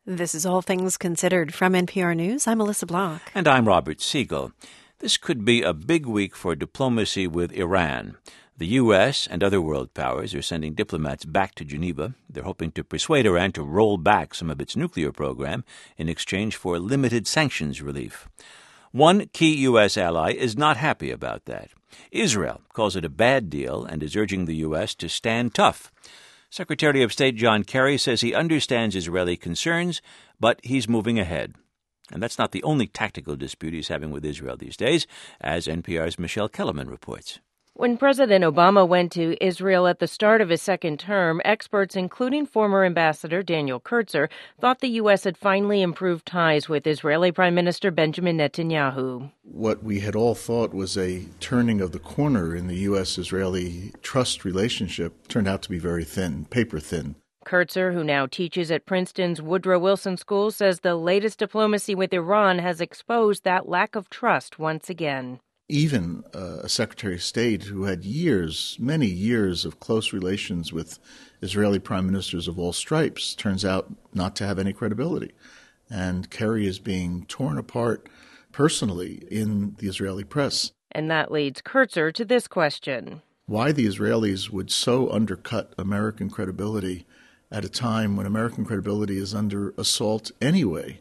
This is All Things Considered from NPR News. I'm Melissa Block. And I'm Robert Siegel. This could be a big week for diplomacy with Iran. The U.S. and other world powers are sending diplomats back to Geneva. They're hoping to persuade Iran to roll back some of its nuclear program in exchange for limited sanctions relief. One key U.S. ally is not happy about that. Israel calls it a bad deal and is urging the U.S. to stand tough. Secretary of State John Kerry says he understands Israeli concerns, but he's moving ahead. And that's not the only tactical dispute he's having with Israel these days, as NPR's Michelle Kellerman reports. When President Obama went to Israel at the start of his second term, experts, including former Ambassador Daniel Kurtzer, thought the U.S. had finally improved ties with Israeli Prime Minister Benjamin Netanyahu. What we had all thought was a turning of the corner in the U.S.-Israeli trust relationship turned out to be very thin, paper thin. Kurtzer, who now teaches at Princeton's Woodrow Wilson School, says the latest diplomacy with Iran has exposed that lack of trust once again. Even a Secretary of State who had many years of close relations with Israeli prime ministers of all stripes turns out not to have any credibility. And Kerry is being torn apart personally in the Israeli press. And that leads Kurtzer to this question. Why the Israelis would so undercut American credibility at a time when American credibility is under assault anyway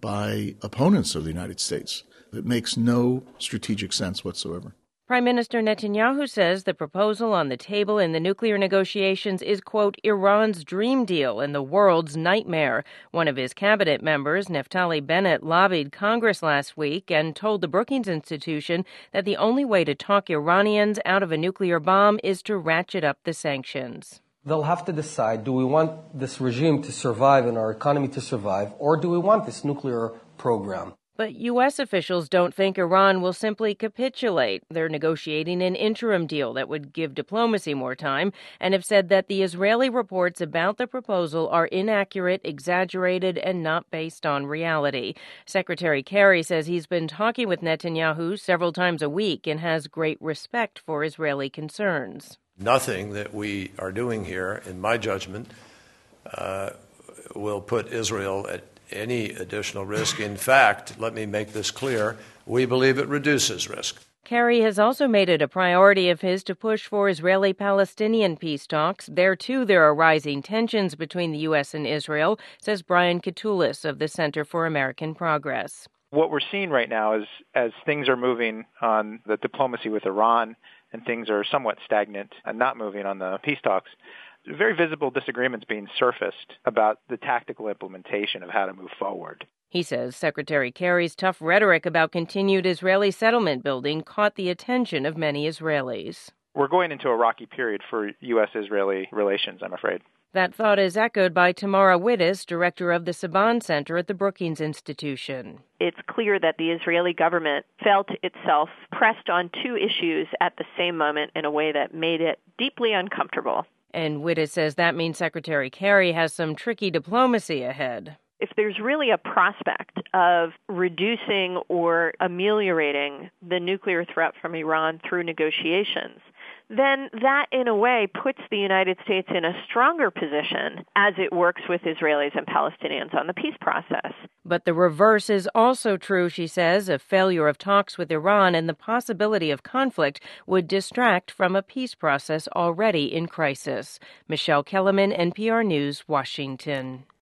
by opponents of the United States. It makes no strategic sense whatsoever. Prime Minister Netanyahu says the proposal on the table in the nuclear negotiations is, quote, Iran's dream deal and the world's nightmare. One of his cabinet members, Naftali Bennett, lobbied Congress last week and told the Brookings Institution that the only way to talk Iranians out of a nuclear bomb is to ratchet up the sanctions. They'll have to decide, do we want this regime to survive and our economy to survive, or do we want this nuclear program? But U.S. officials don't think Iran will simply capitulate. They're negotiating an interim deal that would give diplomacy more time and have said that the Israeli reports about the proposal are inaccurate, exaggerated, and not based on reality. Secretary Kerry says he's been talking with Netanyahu several times a week and has great respect for Israeli concerns. Nothing that we are doing here, in my judgment, will put Israel at any additional risk. In fact, let me make this clear, we believe it reduces risk. Kerry has also made it a priority of his to push for Israeli-Palestinian peace talks. There, too, there are rising tensions between the U.S. and Israel, says Brian Katulis of the Center for American Progress. What we're seeing right now is, as things are moving on the diplomacy with Iran and things are somewhat stagnant and not moving on the peace talks, very visible disagreements being surfaced about the tactical implementation of how to move forward. He says Secretary Kerry's tough rhetoric about continued Israeli settlement building caught the attention of many Israelis. We're going into a rocky period for U.S.-Israeli relations, I'm afraid. That thought is echoed by Tamara Wittes, director of the Saban Center at the Brookings Institution. It's clear that the Israeli government felt itself pressed on two issues at the same moment in a way that made it deeply uncomfortable. And Wittes says that means Secretary Kerry has some tricky diplomacy ahead. If there's really a prospect of reducing or ameliorating the nuclear threat from Iran through negotiations, then that, in a way, puts the United States in a stronger position as it works with Israelis and Palestinians on the peace process. But the reverse is also true, she says. A failure of talks with Iran and the possibility of conflict would distract from a peace process already in crisis. Michelle Kellerman, NPR News, Washington.